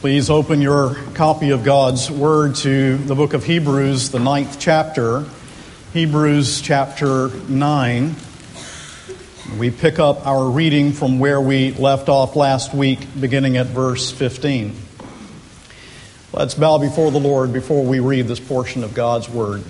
Please open your copy of God's Word to the book of Hebrews, the 9th chapter, Hebrews chapter 9. We pick up our reading from where we left off last week, beginning at verse 15. Let's bow before the Lord before we read this portion of God's Word.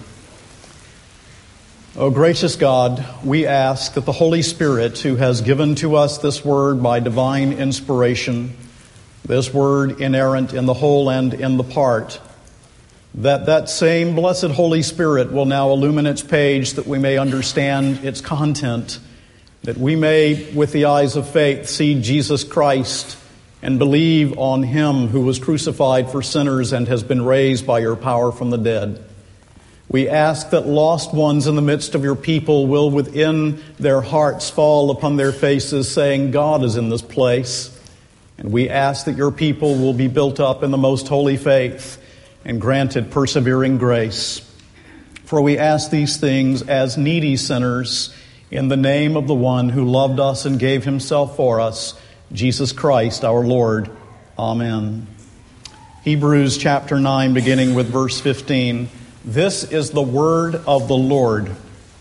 O gracious God, we ask that the Holy Spirit, who has given to us this Word by divine inspiration, this Word inerrant in the whole and in the part, that same blessed Holy Spirit will now illumine its page that we may understand its content, that we may, with the eyes of faith, see Jesus Christ and believe on Him who was crucified for sinners and has been raised by your power from the dead. We ask that lost ones in the midst of your people will within their hearts fall upon their faces, saying, God is in this place. And we ask that your people will be built up in the most holy faith and granted persevering grace. For we ask these things as needy sinners in the name of the one who loved us and gave himself for us, Jesus Christ our Lord. Amen. Hebrews chapter 9, beginning with verse 15. This is the word of the Lord.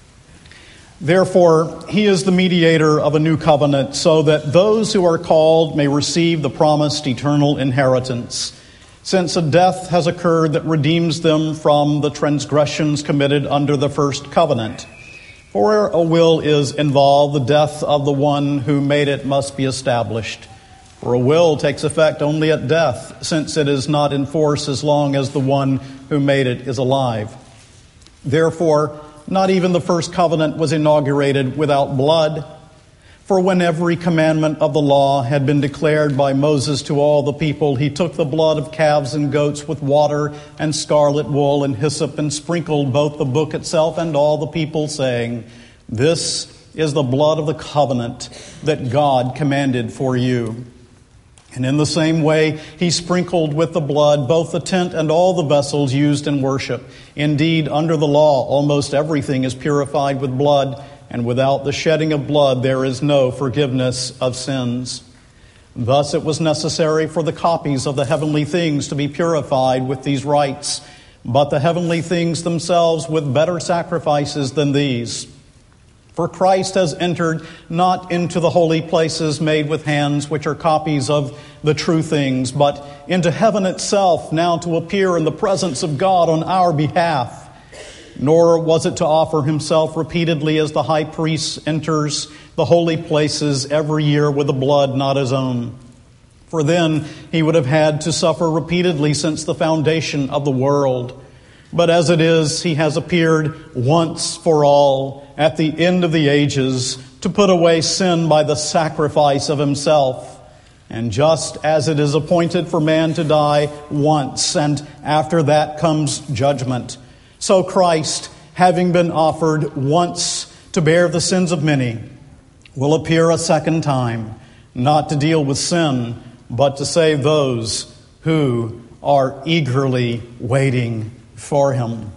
Therefore, he is the mediator of a new covenant, so that those who are called may receive the promised eternal inheritance, since a death has occurred that redeems them from the transgressions committed under the first covenant. For where a will is involved, the death of the one who made it must be established. For a will takes effect only at death, since it is not in force as long as the one who made it is alive. Therefore, not even the first covenant was inaugurated without blood. For when every commandment of the law had been declared by Moses to all the people, he took the blood of calves and goats with water and scarlet wool and hyssop and sprinkled both the book itself and all the people, saying, This is the blood of the covenant that God commanded for you. And in the same way, he sprinkled with the blood both the tent and all the vessels used in worship. Indeed, under the law, almost everything is purified with blood, and without the shedding of blood, there is no forgiveness of sins. Thus, it was necessary for the copies of the heavenly things to be purified with these rites, but the heavenly things themselves with better sacrifices than these. For Christ has entered not into the holy places made with hands, which are copies of the true things, but into heaven itself, now to appear in the presence of God on our behalf. Nor was it to offer himself repeatedly as the high priest enters the holy places every year with a blood not his own. For then he would have had to suffer repeatedly since the foundation of the world. But as it is, he has appeared once for all at the end of the ages to put away sin by the sacrifice of himself. And just as it is appointed for man to die once, and after that comes judgment, so Christ, having been offered once to bear the sins of many, will appear a second time, not to deal with sin, but to save those who are eagerly waiting for him.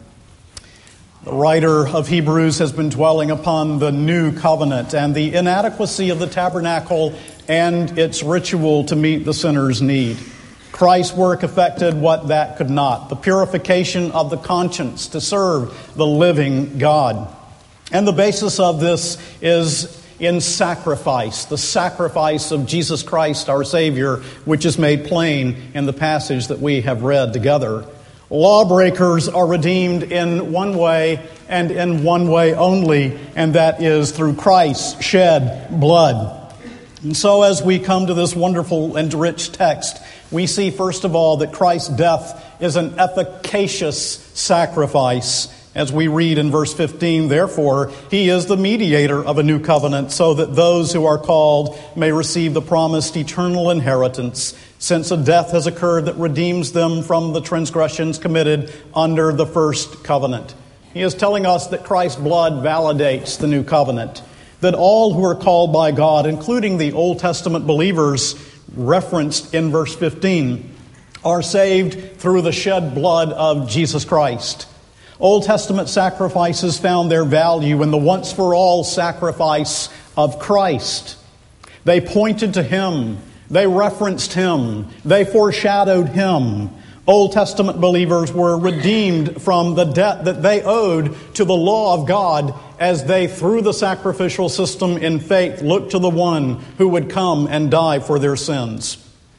The writer of Hebrews has been dwelling upon the new covenant and the inadequacy of the tabernacle and its ritual to meet the sinner's need. Christ's work effected what that could not, the purification of the conscience to serve the living God. And the basis of this is in sacrifice, the sacrifice of Jesus Christ, our Savior, which is made plain in the passage that we have read together. Lawbreakers are redeemed in one way and in one way only, and that is through Christ's shed blood. And so as we come to this wonderful and rich text, we see first of all that Christ's death is an efficacious sacrifice. As we read in verse 15, therefore, he is the mediator of a new covenant, so that those who are called may receive the promised eternal inheritance, since a death has occurred that redeems them from the transgressions committed under the first covenant. He is telling us that Christ's blood validates the new covenant, that all who are called by God, including the Old Testament believers referenced in verse 15, are saved through the shed blood of Jesus Christ. Old Testament sacrifices found their value in the once-for-all sacrifice of Christ. They pointed to Him. They referenced him. They foreshadowed him. Old Testament believers were redeemed from the debt that they owed to the law of God as they, through the sacrificial system in faith, looked to the one who would come and die for their sins.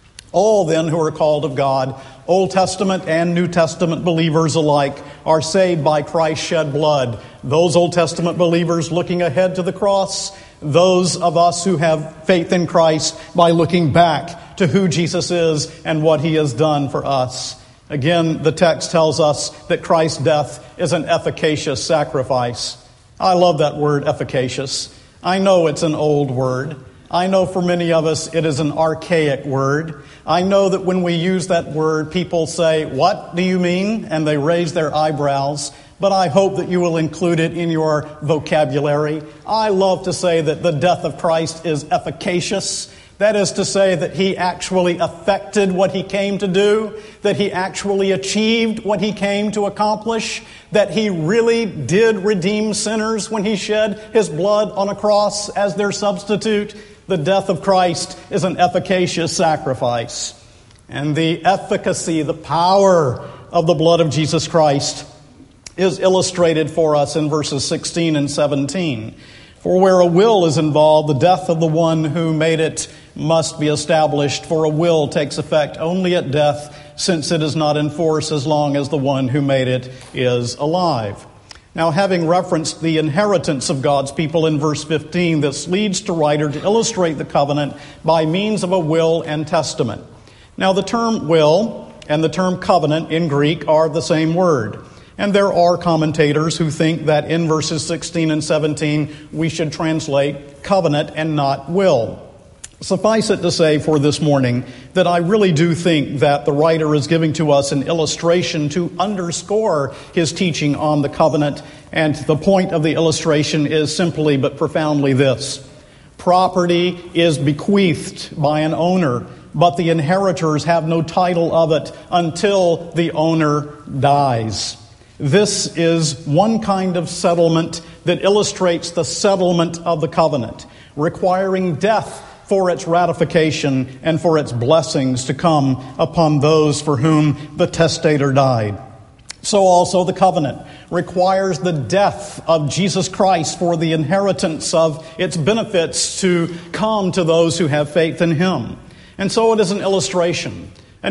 All then who are called of God, Old Testament and New Testament believers alike, are saved by Christ's shed blood. Those Old Testament believers looking ahead to the cross, those of us who have faith in Christ by looking back to who Jesus is and what he has done for us. Again, the text tells us that Christ's death is an efficacious sacrifice. I love that word, efficacious. I know it's an old word. I know for many of us it is an archaic word. I know that when we use that word, people say, "What do you mean?" And they raise their eyebrows. But I hope that you will include it in your vocabulary. I love to say that the death of Christ is efficacious. That is to say that he actually effected what he came to do, that he actually achieved what he came to accomplish, that he really did redeem sinners when he shed his blood on a cross as their substitute. The death of Christ is an efficacious sacrifice. And the efficacy, the power of the blood of Jesus Christ is illustrated for us in verses 16 and 17. For where a will is involved, the death of the one who made it must be established, for a will takes effect only at death, since it is not in force as long as the one who made it is alive. Now, having referenced the inheritance of God's people in verse 15, this leads the writer to illustrate the covenant by means of a will and testament. Now, the term will and the term covenant in Greek are the same word. And there are commentators who think that in verses 16 and 17 we should translate covenant and not will. Suffice it to say for this morning that I really do think that the writer is giving to us an illustration to underscore his teaching on the covenant, and the point of the illustration is simply but profoundly this. Property is bequeathed by an owner, but the inheritors have no title of it until the owner dies. This is one kind of settlement that illustrates the settlement of the covenant, requiring death for its ratification and for its blessings to come upon those for whom the testator died. So also the covenant requires the death of Jesus Christ for the inheritance of its benefits to come to those who have faith in him. And so it is an illustration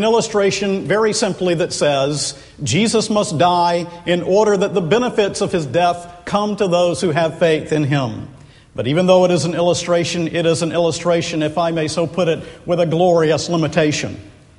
very simply that says Jesus must die in order that the benefits of his death come to those who have faith in him. But even though it is an illustration, if I may so put it, with a glorious limitation.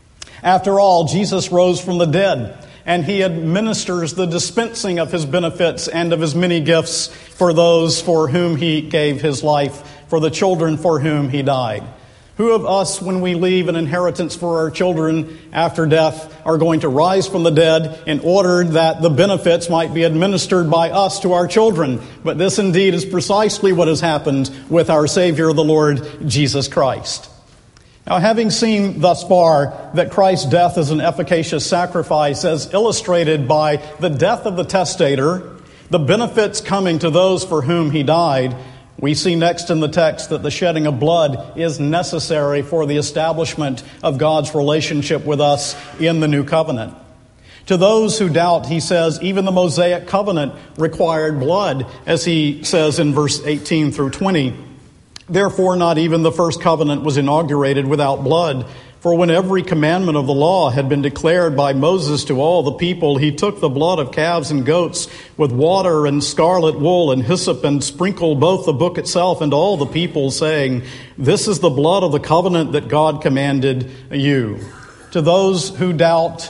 After all, Jesus rose from the dead, and he administers the dispensing of his benefits and of his many gifts for those for whom he gave his life, for the children for whom he died. Who of us, when we leave an inheritance for our children after death, are going to rise from the dead in order that the benefits might be administered by us to our children? But this indeed is precisely what has happened with our Savior, the Lord Jesus Christ. Now, having seen thus far that Christ's death is an efficacious sacrifice, as illustrated by the death of the testator, the benefits coming to those for whom he died, we see next in the text that the shedding of blood is necessary for the establishment of God's relationship with us in the new covenant. To those who doubt, he says, even the Mosaic covenant required blood, as he says in verse 18 through 20. Therefore, not even the first covenant was inaugurated without blood. For when every commandment of the law had been declared by Moses to all the people, he took the blood of calves and goats with water and scarlet wool and hyssop and sprinkled both the book itself and all the people, saying, "This is the blood of the covenant that God commanded you." To those who doubt,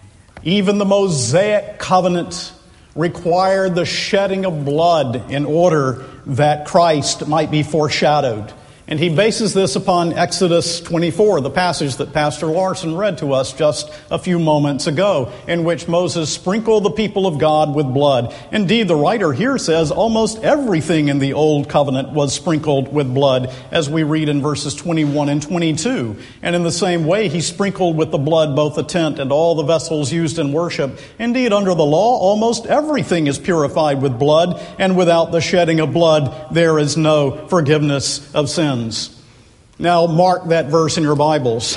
even the Mosaic covenant required the shedding of blood in order that Christ might be foreshadowed. And he bases this upon Exodus 24, the passage that Pastor Larson read to us just a few moments ago, in which Moses sprinkled the people of God with blood. Indeed, the writer here says almost everything in the Old Covenant was sprinkled with blood, as we read in verses 21 and 22. And in the same way, he sprinkled with the blood both the tent and all the vessels used in worship. Indeed, under the law, almost everything is purified with blood, and without the shedding of blood, there is no forgiveness of sin. Now mark that verse in your Bibles.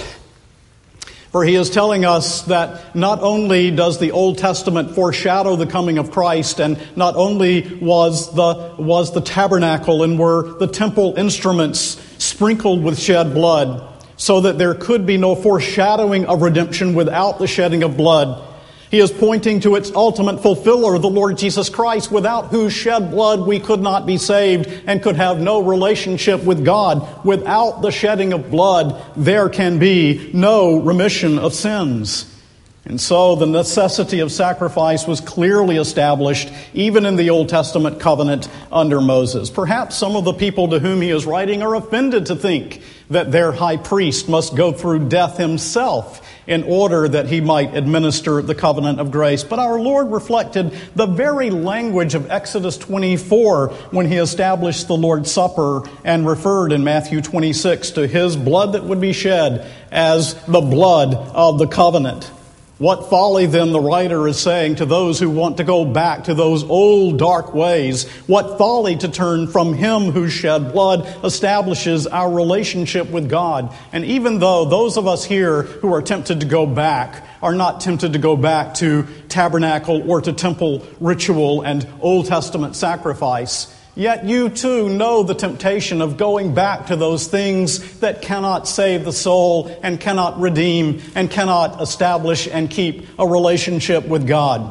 For he is telling us that not only does the Old Testament foreshadow the coming of Christ, and not only was the tabernacle and were the temple instruments sprinkled with shed blood, so that there could be no foreshadowing of redemption without the shedding of blood. He is pointing to its ultimate fulfiller, the Lord Jesus Christ, without whose shed blood we could not be saved and could have no relationship with God. Without the shedding of blood, there can be no remission of sins. And so the necessity of sacrifice was clearly established even in the Old Testament covenant under Moses. Perhaps some of the people to whom he is writing are offended to think that their high priest must go through death himself in order that he might administer the covenant of grace. But our Lord reflected the very language of Exodus 24 when he established the Lord's Supper and referred in Matthew 26 to his blood that would be shed as the blood of the covenant. What folly, then, the writer is saying to those who want to go back to those old dark ways. What folly to turn from him whose shed blood establishes our relationship with God. And even though those of us here who are tempted to go back are not tempted to go back to tabernacle or to temple ritual and Old Testament sacrifice, yet you too know the temptation of going back to those things that cannot save the soul and cannot redeem and cannot establish and keep a relationship with God.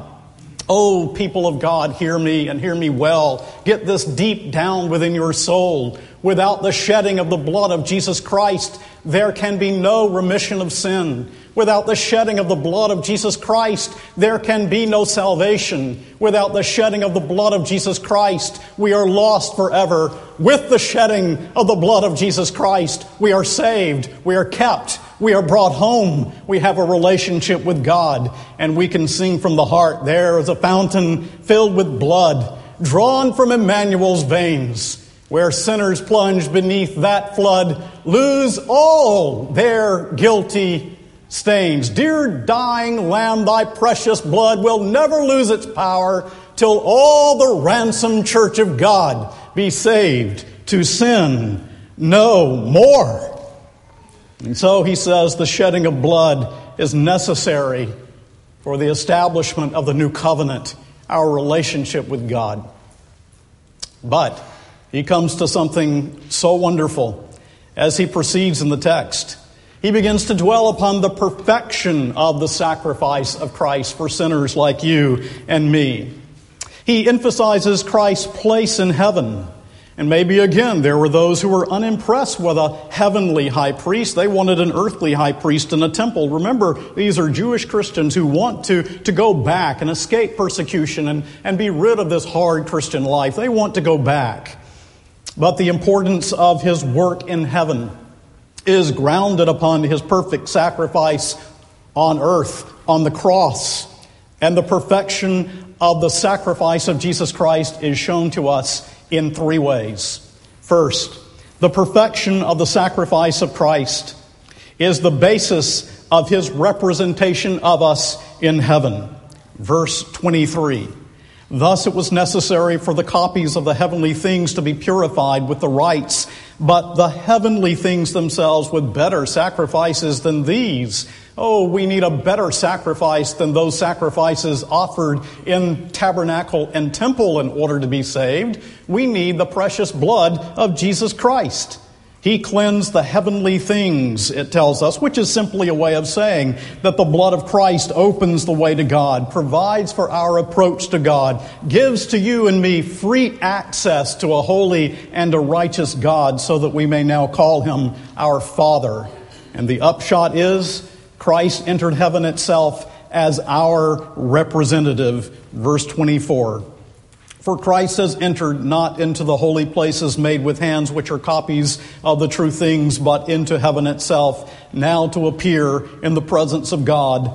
Oh, people of God, hear me and hear me well. Get this deep down within your soul. Without the shedding of the blood of Jesus Christ, there can be no remission of sin. Without the shedding of the blood of Jesus Christ, there can be no salvation. Without the shedding of the blood of Jesus Christ, we are lost forever. With the shedding of the blood of Jesus Christ, we are saved, we are kept, we are brought home, we have a relationship with God, and we can sing from the heart, there is a fountain filled with blood, drawn from Emmanuel's veins, where sinners plunged beneath that flood lose all their guilty stains. Dear dying Lamb, thy precious blood will never lose its power till all the ransomed church of God be saved to sin no more. And so he says the shedding of blood is necessary for the establishment of the new covenant, our relationship with God. But he comes to something so wonderful as he proceeds in the text. He begins to dwell upon the perfection of the sacrifice of Christ for sinners like you and me. He emphasizes Christ's place in heaven. And maybe again, there were those who were unimpressed with a heavenly high priest. They wanted an earthly high priest in a temple. Remember, these are Jewish Christians who want to go back and escape persecution and be rid of this hard Christian life. They want to go back. But the importance of his work in heaven is grounded upon his perfect sacrifice on earth, on the cross. And the perfection of the sacrifice of Jesus Christ is shown to us in three ways. First, the perfection of the sacrifice of Christ is the basis of his representation of us in heaven. Verse 23. Thus it was necessary for the copies of the heavenly things to be purified with the rites, but the heavenly things themselves with better sacrifices than these. Oh, we need a better sacrifice than those sacrifices offered in tabernacle and temple in order to be saved. We need the precious blood of Jesus Christ. He cleansed the heavenly things, it tells us, which is simply a way of saying that the blood of Christ opens the way to God, provides for our approach to God, gives to you and me free access to a holy and a righteous God so that we may now call him our Father. And the upshot is Christ entered heaven itself as our representative. Verse 24. For Christ has entered not into the holy places made with hands, which are copies of the true things, but into heaven itself, now to appear in the presence of God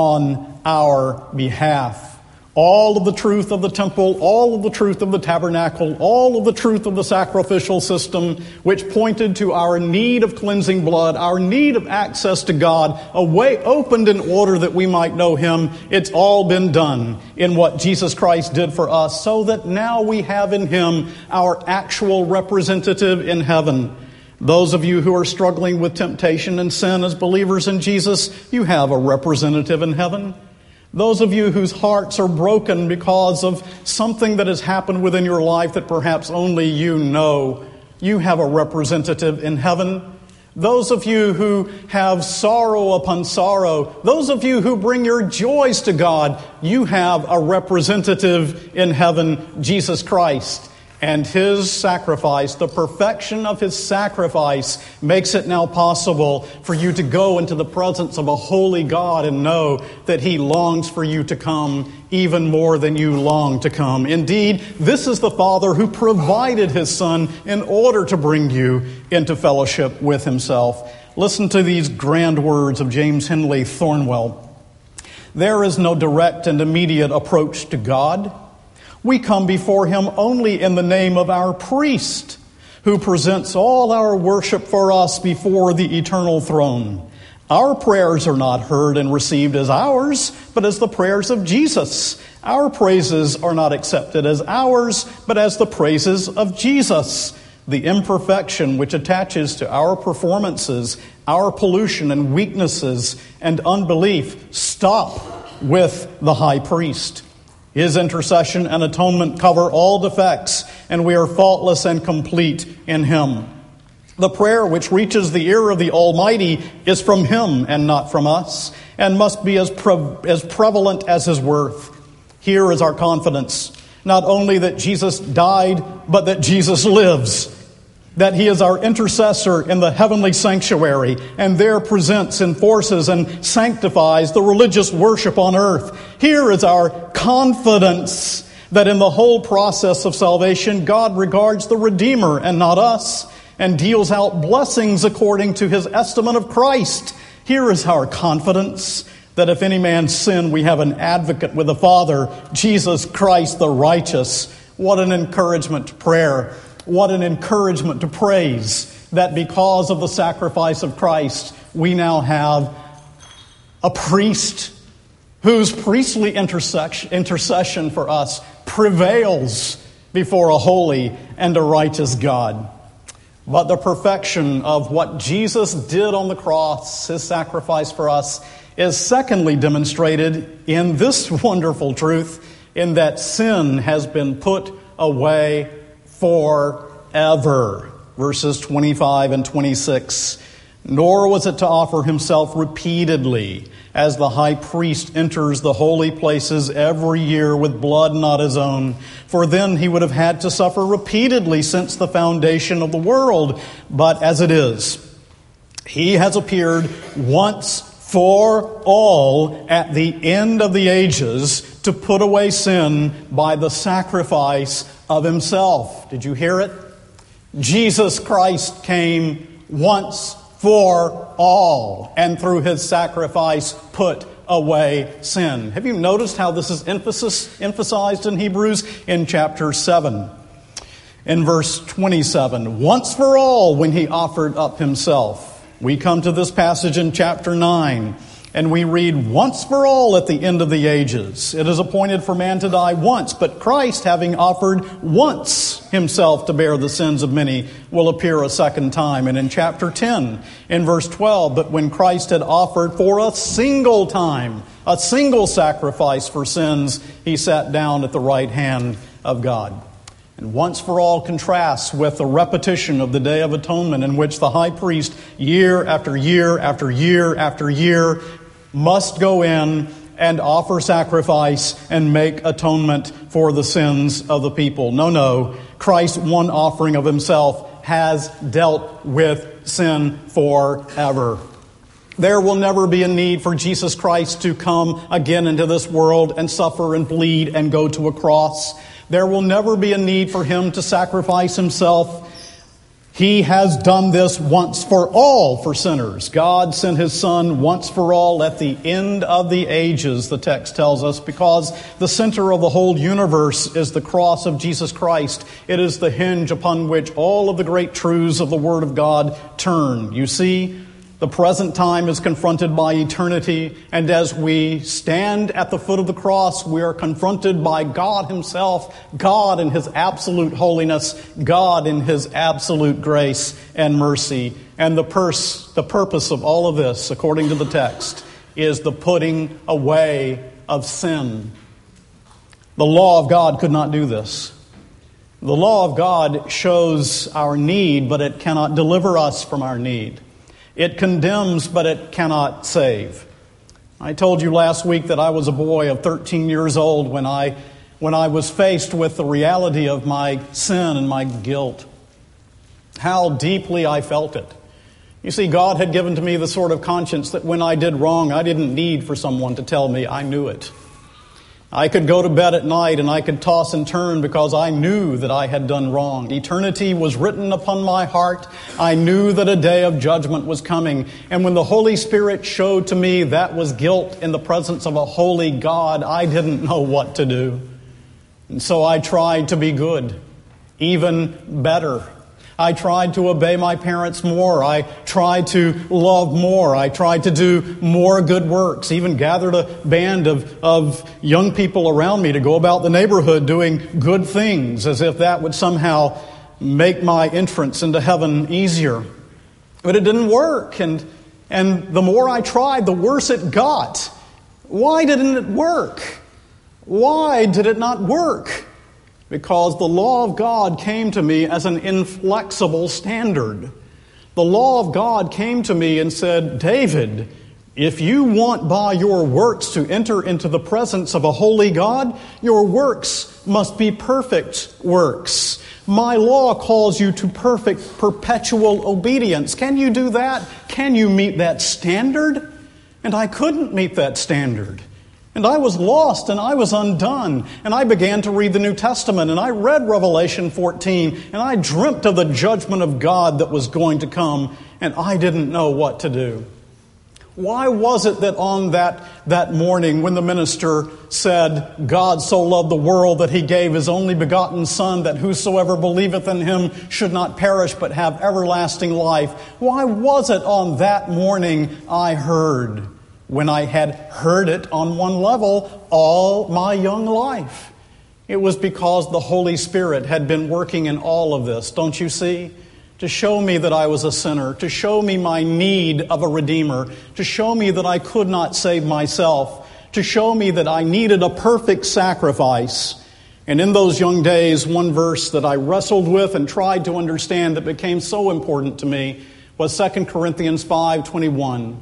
on our behalf. All of the truth of the temple, all of the truth of the tabernacle, all of the truth of the sacrificial system, which pointed to our need of cleansing blood, our need of access to God, a way opened in order that we might know him. It's all been done in what Jesus Christ did for us, so that now we have in him our actual representative in heaven. Those of you who are struggling with temptation and sin as believers in Jesus, you have a representative in heaven. Those of you whose hearts are broken because of something that has happened within your life that perhaps only you know, you have a representative in heaven. Those of you who have sorrow upon sorrow, those of you who bring your joys to God, you have a representative in heaven, Jesus Christ. And His sacrifice, the perfection of His sacrifice, makes it now possible for you to go into the presence of a holy God and know that He longs for you to come even more than you long to come. Indeed, this is the Father who provided His Son in order to bring you into fellowship with Himself. Listen to these grand words of James Henley Thornwell. There is no direct and immediate approach to God. We come before Him only in the name of our priest, who presents all our worship for us before the eternal throne. Our prayers are not heard and received as ours, but as the prayers of Jesus. Our praises are not accepted as ours, but as the praises of Jesus. The imperfection which attaches to our performances, our pollution and weaknesses and unbelief, stop with the high priest. His intercession and atonement cover all defects, and we are faultless and complete in Him. The prayer which reaches the ear of the Almighty is from Him and not from us, and must be as prevalent as His worth. Here is our confidence, not only that Jesus died, but that Jesus lives, that He is our intercessor in the heavenly sanctuary, and there presents, enforces, and sanctifies the religious worship on earth. Here is our confidence that in the whole process of salvation, God regards the Redeemer and not us, and deals out blessings according to His estimate of Christ. Here is our confidence that if any man sin, we have an advocate with the Father, Jesus Christ the righteous. What an encouragement to prayer. What an encouragement to praise that because of the sacrifice of Christ, we now have a priest whose priestly intercession for us prevails before a holy and a righteous God. But the perfection of what Jesus did on the cross, His sacrifice for us, is secondly demonstrated in this wonderful truth, in that sin has been put away forever. Verses 25 and 26. Nor was it to offer Himself repeatedly, as the high priest enters the holy places every year with blood not his own. For then He would have had to suffer repeatedly since the foundation of the world. But as it is, He has appeared once for all at the end of the ages to put away sin by the sacrifice of Himself. Did you hear it? Jesus Christ came once for all, and through His sacrifice put away sin. Have you noticed how this is emphasized in Hebrews in chapter 7? In verse 27, once for all when He offered up Himself. We come to this passage in chapter 9, and we read, once for all at the end of the ages. It is appointed for man to die once, but Christ, having offered once Himself to bear the sins of many, will appear a second time. And in chapter 10, in verse 12, but when Christ had offered for a single time, a single sacrifice for sins, He sat down at the right hand of God. And once for all contrasts with the repetition of the Day of Atonement, in which the high priest, year after year after year after year, must go in and offer sacrifice and make atonement for the sins of the people. No. Christ's one offering of Himself has dealt with sin forever. There will never be a need for Jesus Christ to come again into this world and suffer and bleed and go to a cross. There will never be a need for Him to sacrifice Himself. He has done this once for all for sinners. God sent His Son once for all at the end of the ages, the text tells us, because the center of the whole universe is the cross of Jesus Christ. It is the hinge upon which all of the great truths of the Word of God turn. You see, The present time is confronted by eternity, and as we stand at the foot of the cross, we are confronted by God Himself, God in His absolute holiness, God in His absolute grace and mercy. And the purpose of all of this, according to the text, is the putting away of sin. The law of God could not do this. The law of God shows our need, but it cannot deliver us from our need. It condemns, but it cannot save. I told you last week that I was a boy of 13 years old when I was faced with the reality of my sin and my guilt. How deeply I felt it. You see, God had given to me the sort of conscience that when I did wrong, I didn't need for someone to tell me. I knew it. I could go to bed at night and I could toss and turn because I knew that I had done wrong. Eternity was written upon my heart. I knew that a day of judgment was coming. And when the Holy Spirit showed to me that was guilt in the presence of a holy God, I didn't know what to do. And so I tried to be good, even better. I tried to obey my parents more. I tried to love more. I tried to do more good works, even gathered a band of young people around me to go about the neighborhood doing good things, as if that would somehow make my entrance into heaven easier. But it didn't work, and the more I tried, the worse it got. Why didn't it work? Why did it not work? Because the law of God came to me as an inflexible standard. The law of God came to me and said, David, if you want by your works to enter into the presence of a holy God, your works must be perfect works. My law calls you to perfect, perpetual obedience. Can you do that? Can you meet that standard? And I couldn't meet that standard. And I was lost and I was undone. And I began to read the New Testament and I read Revelation 14 and I dreamt of the judgment of God that was going to come and I didn't know what to do. Why was it that on that morning when the minister said, God so loved the world that He gave His only begotten Son, that whosoever believeth in Him should not perish but have everlasting life? Why was it on that morning I heard, when I had heard it on one level all my young life? It was because the Holy Spirit had been working in all of this, don't you see? To show me that I was a sinner, to show me my need of a Redeemer, to show me that I could not save myself, to show me that I needed a perfect sacrifice. And in those young days, one verse that I wrestled with and tried to understand that became so important to me was 2 Corinthians 5:21.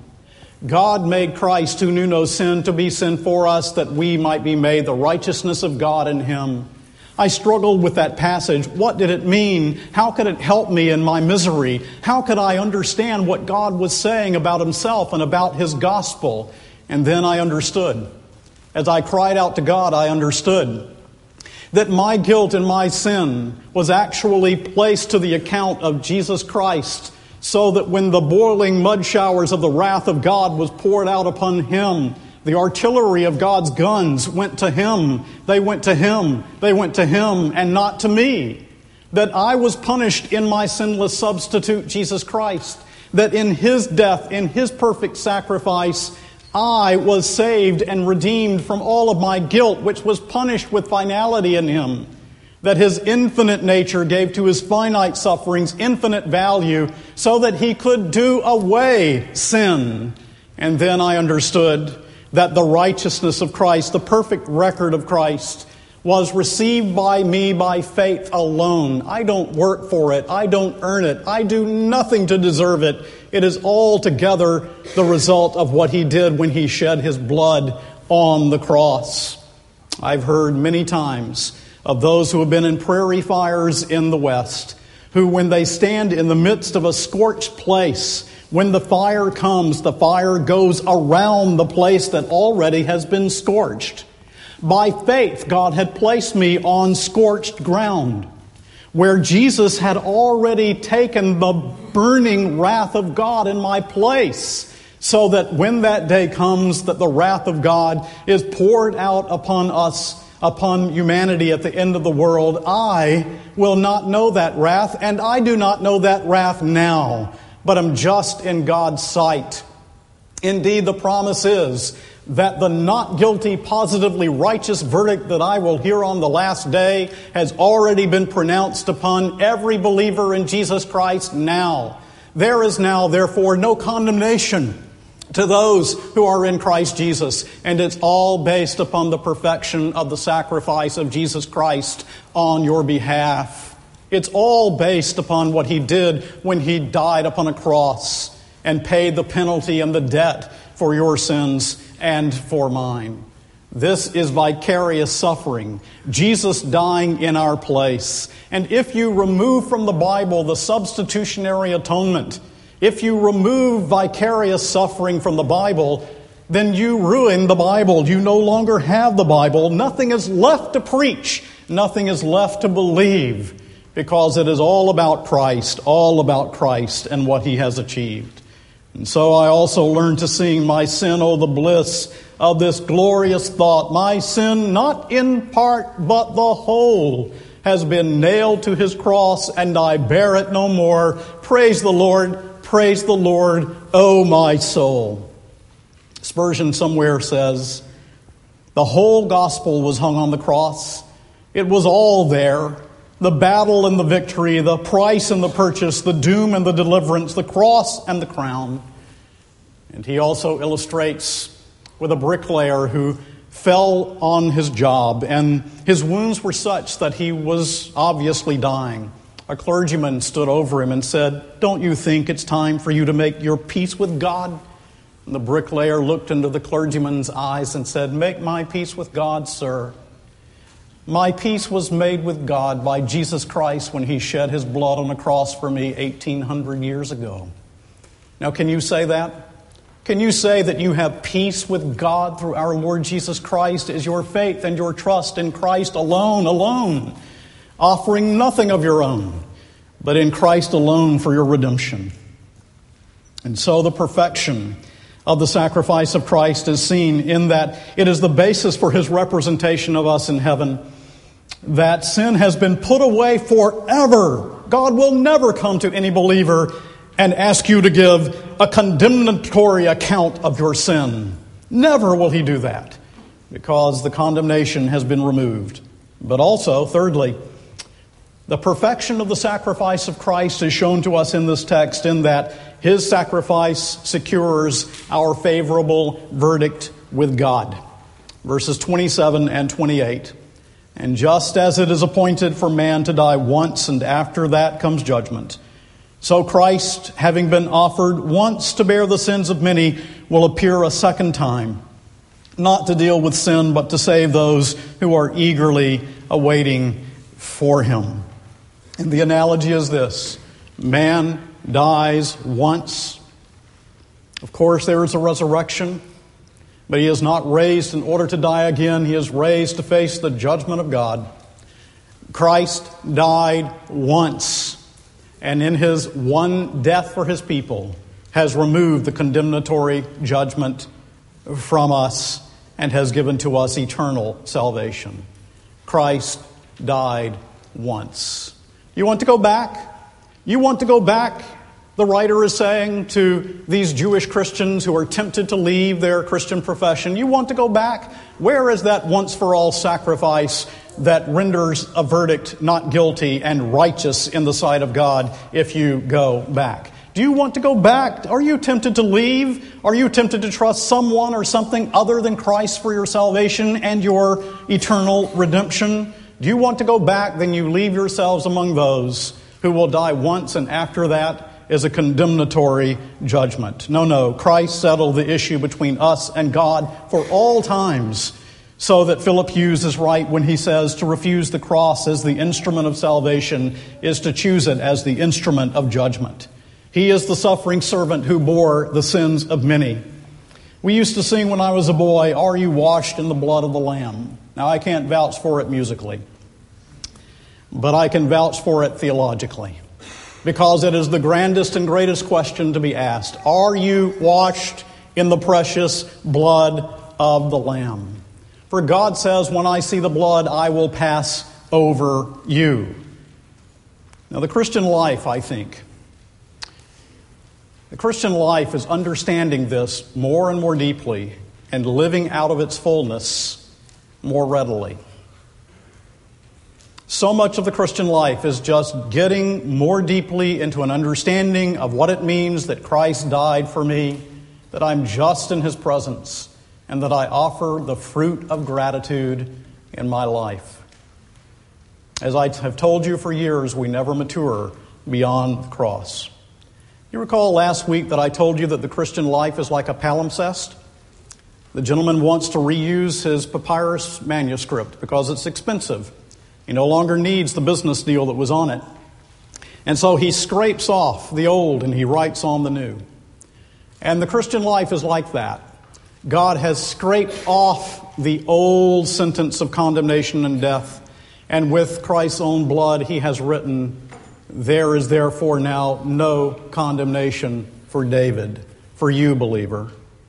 God made Christ, who knew no sin, to be sin for us, that we might be made the righteousness of God in Him. I struggled with that passage. What did it mean? How could it help me in my misery? How could I understand what God was saying about Himself and about His gospel? And then I understood. As I cried out to God, I understood that my guilt and my sin was actually placed to the account of Jesus Christ, so that when the boiling mud showers of the wrath of God was poured out upon Him, the artillery of God's guns went to Him. They went to Him. They went to Him and not to me. That I was punished in my sinless substitute, Jesus Christ. That in His death, in His perfect sacrifice, I was saved and redeemed from all of my guilt, which was punished with finality in Him. That His infinite nature gave to His finite sufferings infinite value so that He could do away sin. And then I understood that the righteousness of Christ, the perfect record of Christ, was received by me by faith alone. I don't work for it. I don't earn it. I do nothing to deserve it. It is altogether the result of what He did when He shed His blood on the cross. I've heard many times of those who have been in prairie fires in the West, who when they stand in the midst of a scorched place, when the fire comes, the fire goes around the place that already has been scorched. By faith, God had placed me on scorched ground, where Jesus had already taken the burning wrath of God in my place, so that when that day comes, that the wrath of God is poured out upon us, upon humanity at the end of the world, I will not know that wrath, and I do not know that wrath now. but am just in God's sight. Indeed, the promise is that the not guilty, positively righteous verdict that I will hear on the last day has already been pronounced upon every believer in Jesus Christ now. There is now, therefore, no condemnation to those who are in Christ Jesus, and it's all based upon the perfection of the sacrifice of Jesus Christ on your behalf. It's all based upon what He did when He died upon a cross and paid the penalty and the debt for your sins and for mine. This is vicarious suffering, Jesus dying in our place. And if you remove from the Bible the substitutionary atonement, if you remove vicarious suffering from the Bible, then you ruin the Bible. You no longer have the Bible. Nothing is left to preach. Nothing is left to believe, because it is all about Christ and what He has achieved. And so I also learned to sing, my sin, oh the bliss of this glorious thought. My sin, not in part, but the whole, has been nailed to His cross, and I bear it no more. Praise the Lord, oh my soul. Spurgeon somewhere says, the whole gospel was hung on the cross. It was all there. The battle and the victory, the price and the purchase, the doom and the deliverance, the cross and the crown. And he also illustrates with a bricklayer who fell on his job, and his wounds were such that he was obviously dying. A clergyman stood over him and said, don't you think it's time for you to make your peace with God? And the bricklayer looked into the clergyman's eyes and said, make my peace with God, sir. My peace was made with God by Jesus Christ when He shed His blood on the cross for me 1,800 years ago. Now, can you say that? Can you say that you have peace with God through our Lord Jesus Christ as your faith and your trust in Christ alone, offering nothing of your own, but in Christ alone for your redemption? And so the perfection of the sacrifice of Christ is seen in that it is the basis for His representation of us in heaven. That sin has been put away forever. God will never come to any believer and ask you to give a condemnatory account of your sin. Never will He do that, because the condemnation has been removed. But also, thirdly, the perfection of the sacrifice of Christ is shown to us in this text, in that His sacrifice secures our favorable verdict with God. Verses 27 and 28. And just as it is appointed for man to die once, and after that comes judgment, so Christ, having been offered once to bear the sins of many, will appear a second time, not to deal with sin, but to save those who are eagerly awaiting for Him. And the analogy is this: man dies once. Of course, there is a resurrection, but he is not raised in order to die again. He is raised to face the judgment of God. Christ died once, and in His one death for His people has removed the condemnatory judgment from us and has given to us eternal salvation. Christ died once. You want to go back? You want to go back, the writer is saying to these Jewish Christians who are tempted to leave their Christian profession. You want to go back? Where is that once-for-all sacrifice that renders a verdict not guilty and righteous in the sight of God if you go back? Do you want to go back? Are you tempted to leave? Are you tempted to trust someone or something other than Christ for your salvation and your eternal redemption? Do you want to go back? Then you leave yourselves among those who will die once, and after that is a condemnatory judgment. No. Christ settled the issue between us and God for all times, so that Philip Hughes is right when he says to refuse the cross as the instrument of salvation is to choose it as the instrument of judgment. He is the suffering servant who bore the sins of many. We used to sing when I was a boy, "Are you washed in the blood of the Lamb?" Now, I can't vouch for it musically, but I can vouch for it theologically, because it is the grandest and greatest question to be asked. Are you washed in the precious blood of the Lamb? For God says, when I see the blood, I will pass over you. Now, the Christian life, I think, The Christian life is understanding this more and more deeply and living out of its fullness more readily. So much of the Christian life is just getting more deeply into an understanding of what it means that Christ died for me, that I'm just in His presence, and that I offer the fruit of gratitude in my life. As I have told you for years, we never mature beyond the cross. You recall last week that I told you that the Christian life is like a palimpsest? The gentleman wants to reuse his papyrus manuscript because it's expensive. He no longer needs the business deal that was on it. And so he scrapes off the old and he writes on the new. And the Christian life is like that. God has scraped off the old sentence of condemnation and death, and with Christ's own blood He has written, "There is therefore now no condemnation for David," for you, believer.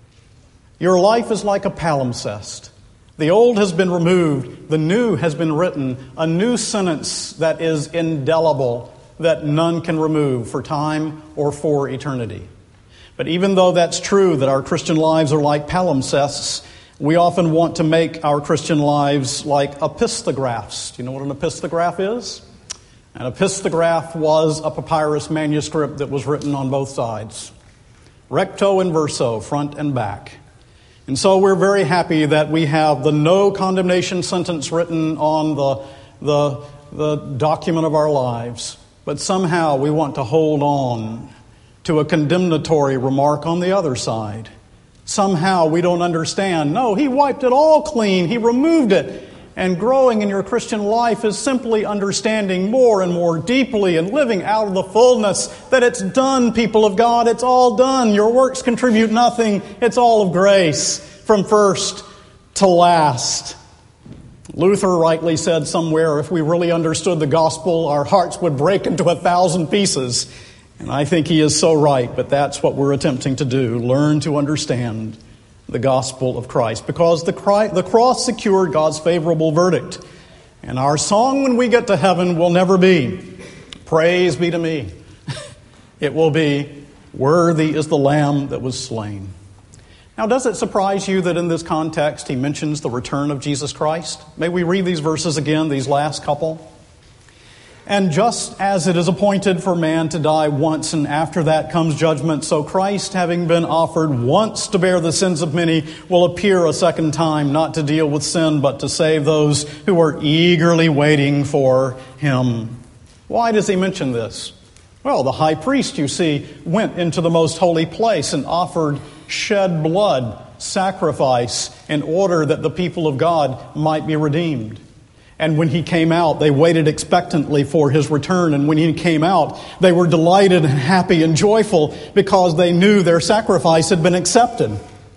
Your life is like a palimpsest. The old has been removed, the new has been written, a new sentence that is indelible, that none can remove for time or for eternity. But even though that's true, that our Christian lives are like palimpsests, we often want to make our Christian lives like epistographs. Do you know what an epistograph is? An epistograph was a papyrus manuscript that was written on both sides, recto and verso, front and back. And so we're very happy that we have the no condemnation sentence written on the document of our lives. But somehow we want to hold on to a condemnatory remark on the other side. Somehow we don't understand. No, He wiped it all clean. He removed it. And growing in your Christian life is simply understanding more and more deeply and living out of the fullness that it's done, people of God. It's all done. Your works contribute nothing. It's all of grace from first to last. Luther rightly said somewhere, if we really understood the gospel, our hearts would break into 1,000 pieces. And I think he is so right, but that's what we're attempting to do, learn to understand the gospel of Christ, because the cross secured God's favorable verdict. And our song when we get to heaven will never be, "Praise be to me." It will be, "Worthy is the Lamb that was slain." Now, does it surprise you that in this context he mentions the return of Jesus Christ? May we read these verses again, these last couple? "And just as it is appointed for man to die once, and after that comes judgment, so Christ, having been offered once to bear the sins of many, will appear a second time, not to deal with sin, but to save those who are eagerly waiting for Him." Why does he mention this? Well, the high priest, you see, went into the most holy place and offered shed blood, sacrifice, in order that the people of God might be redeemed. And when He came out, they waited expectantly for His return. And when He came out, they were delighted and happy and joyful because they knew their sacrifice had been accepted.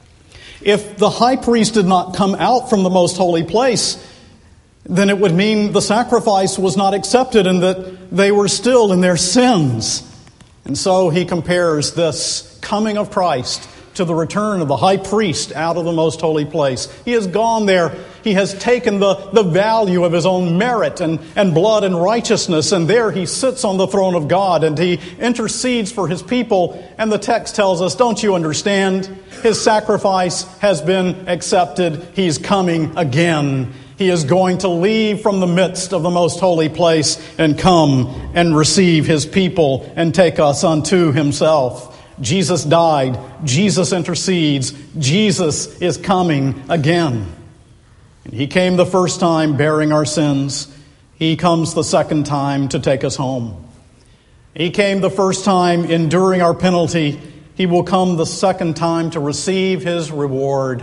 If the high priest did not come out from the most holy place, then it would mean the sacrifice was not accepted and that they were still in their sins. And so he compares this coming of Christ to the return of the high priest out of the most holy place. He has gone there. He has taken the value of His own merit and blood and righteousness, and there He sits on the throne of God, and He intercedes for His people. And the text tells us, don't you understand? His sacrifice has been accepted. He's coming again. He is going to leave from the midst of the most holy place and come and receive His people and take us unto Himself. Jesus died. Jesus intercedes. Jesus is coming again. And He came the first time bearing our sins. He comes the second time to take us home. He came the first time enduring our penalty. He will come the second time to receive His reward.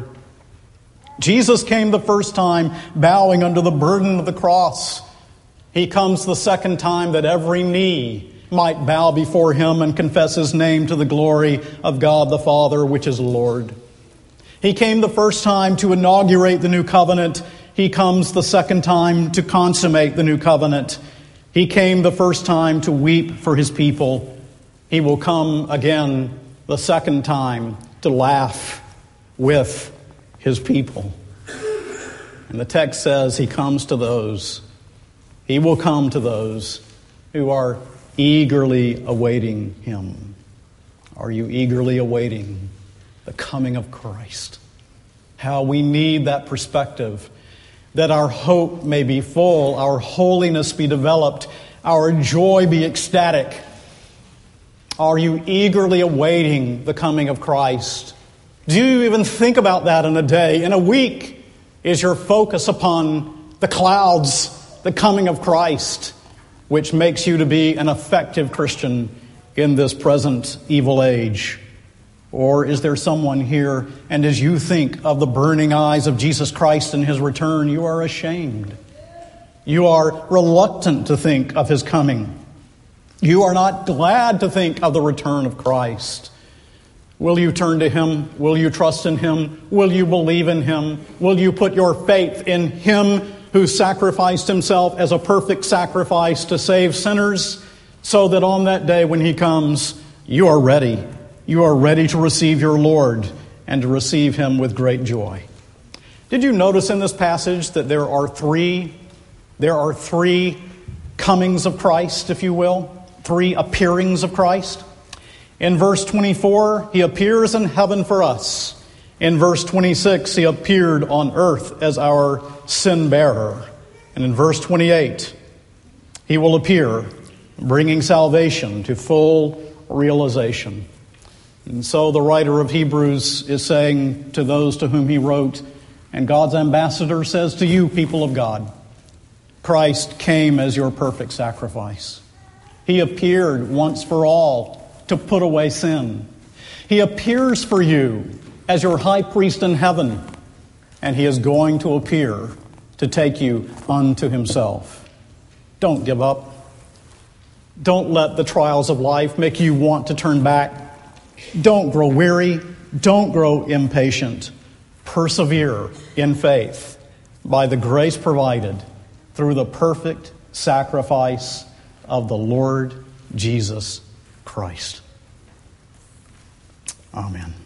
Jesus came the first time bowing under the burden of the cross. He comes the second time that every knee might bow before Him and confess His name to the glory of God the Father, which is Lord. He came the first time to inaugurate the new covenant. He comes the second time to consummate the new covenant. He came the first time to weep for His people. He will come again the second time to laugh with His people. And the text says He comes to those. He will come to those who are eagerly awaiting Him. Are you eagerly awaiting the coming of Christ? How we need that perspective, that our hope may be full, our holiness be developed, our joy be ecstatic. Are you eagerly awaiting the coming of Christ? Do you even think about that in a day, in a week? Is your focus upon the clouds, the coming of Christ, which makes you to be an effective Christian in this present evil age? Or is there someone here, and as you think of the burning eyes of Jesus Christ and His return, you are ashamed? You are reluctant to think of His coming. You are not glad to think of the return of Christ. Will you turn to Him? Will you trust in Him? Will you believe in Him? Will you put your faith in Him who sacrificed Himself as a perfect sacrifice to save sinners, so that on that day when He comes, you are ready. You are ready to receive your Lord and to receive Him with great joy. Did you notice in this passage that there are three comings of Christ, if you will? 3 appearings of Christ. In verse 24, He appears in heaven for us. In verse 26, He appeared on earth as our sin bearer. And in verse 28, He will appear, bringing salvation to full realization. And so the writer of Hebrews is saying to those to whom he wrote, and God's ambassador says to you, people of God, Christ came as your perfect sacrifice. He appeared once for all to put away sin. He appears for you as your high priest in heaven, and He is going to appear to take you unto Himself. Don't give up. Don't let the trials of life make you want to turn back. Don't grow weary. Don't grow impatient. Persevere in faith by the grace provided through the perfect sacrifice of the Lord Jesus Christ. Amen.